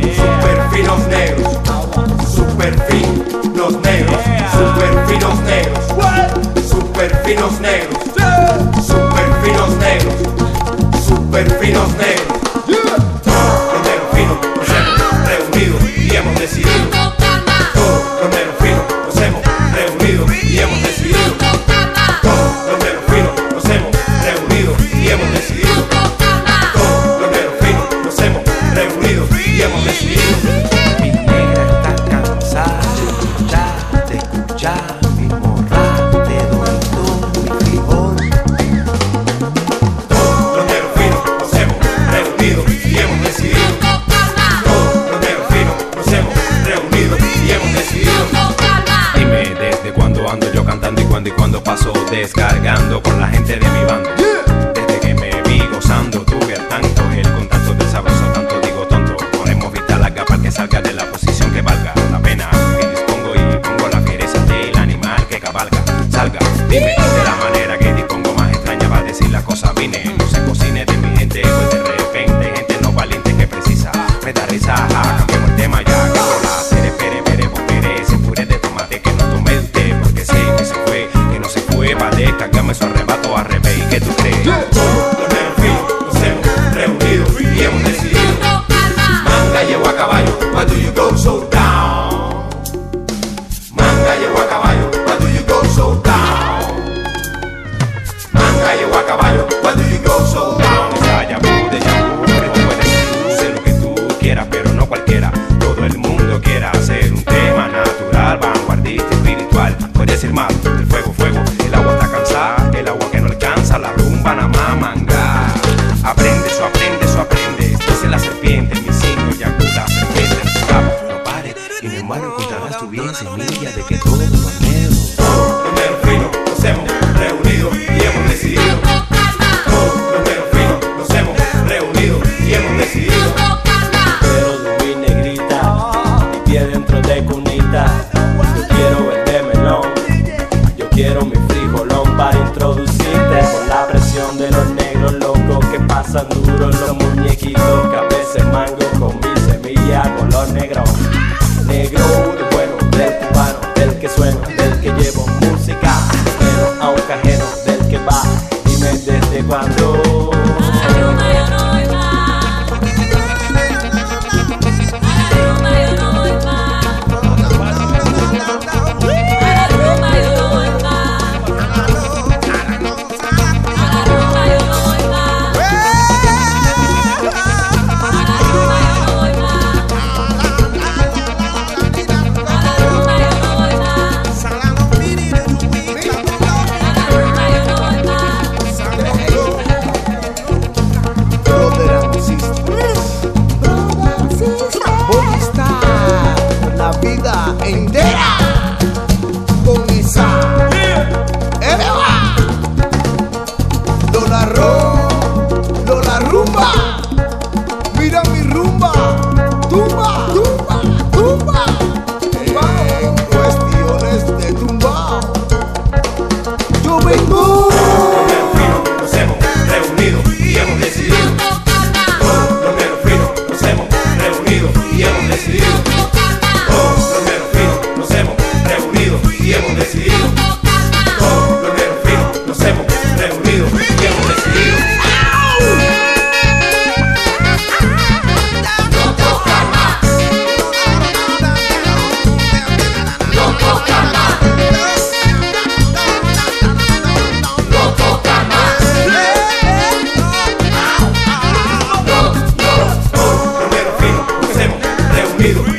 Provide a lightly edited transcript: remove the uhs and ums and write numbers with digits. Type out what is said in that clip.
super finos negros, super finos negros, super finos negros, super finos negros, super finos negros, super finos negros. Los negros finos nos hemos reunido y hemos decidido. Todos los negros finos nos hemos reunido y hemos decidido. Todos los negros finos nos hemos reunido y hemos decidido. Todos los negros finos nos hemos reunido y hemos decidido. Mi negra está cansada de escuchar mi morra, te doy todo mi frijol. Todos los negros finos nos hemos reunido y hemos decidido. Todos los negros finos nos hemos reunido y hemos decidido. Dime desde cuándo ando yo cantando y cuándo paso descargando con la gente de mi bando. Desde que me vi gozando, tuve al tanto el contacto del sabroso, tanto digo tonto. Ponemos vista larga para que salga de la posición que valga la pena que dispongo y pongo la fiereza del animal que cabalga. Salga, dime de la manera que dispongo, más extraña va a decir la cosa. Vine, no se cocine de mi gente, pues de repente gente no valiente que precisa. Me da risa, cambiamos el tema ya, que por la pere, popere, ese puré de tomate que no tomé el té, porque sé que se fue, que no se fue, va a descargarme su arrebato al revés. ¿Y qué tú crees? Los negros finos nos hemos reunido y hemos decidido. Manga llegó a caballo, why do you go so down? Manga llegó a caballo, why do you go so down? Manga llegó a caballo, why do you go so down? Ya pude, pero puedes ser tú, sé lo que tú quieras, pero no cualquiera. Todo el mundo quiera hacer un tema natural, vanguardista, espiritual. Puede ser más, el fuego, el agua está cansada, el agua que no alcanza, la rumba nada más manga. Aprende, eso aprende, dice la serpiente, mi signo ya la serpiente, no pares, y mi hermano encontrarás tu bien semilla de que todo lo negro. Los negros finos nos hemos reunido y hemos decidido. Todos los negros finos nos hemos reunido y hemos decidido. Quiero subir negrita, mi pie dentro de cunita. Yo quiero verte melón, yo quiero mi frijolón para introducirte con la presión de los negros locos que pasan duros los muñequitos que a veces mango con mi semilla color negro. Negro bueno, del cubano, del que suena, del que llevo música, pero a un cajero del que va. Dime desde cuándo. Vida entera con esa Lola rumba, mira mi rumba, tumba, en cuestiones de tumba yo vengo. Los negros finos nos hemos reunido y hemos decidido. Todos los negros finos nos hemos reunido y hemos decidido. Todos los negros finos nos hemos reunido y hemos decidido. Todos los negros finos nos hemos reunido y hemos decidido. No toca más. No toca más. No toca más. Todos los negros finos nos hemos reunido